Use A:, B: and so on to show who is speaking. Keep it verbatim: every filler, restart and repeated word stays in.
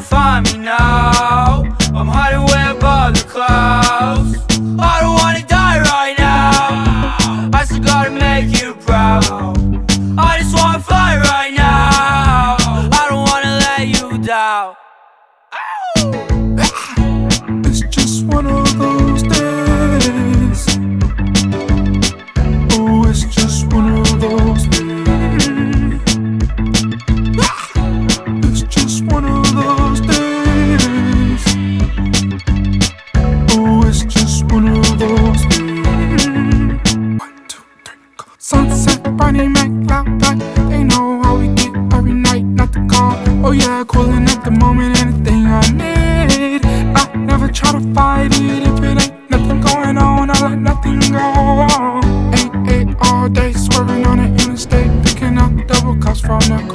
A: find me now. I'm hiding way above the clouds. I don't wanna die right now. I still gotta make you proud. I just wanna fly right now. I don't wanna let you down.
B: It's just one of those days. Oh, it's just one of those days. It's just one of those days. Oh, it's just one of those days. One, two, three, go. Sunset, Bernie Mac, loud like they know how we get every night, not the call. Oh yeah, cooling at the moment, anything I need. I never try to fight it if it ain't nothing going on. I let nothing go on. Eight, eight all day, swerving on the interstate, picking up double cups from the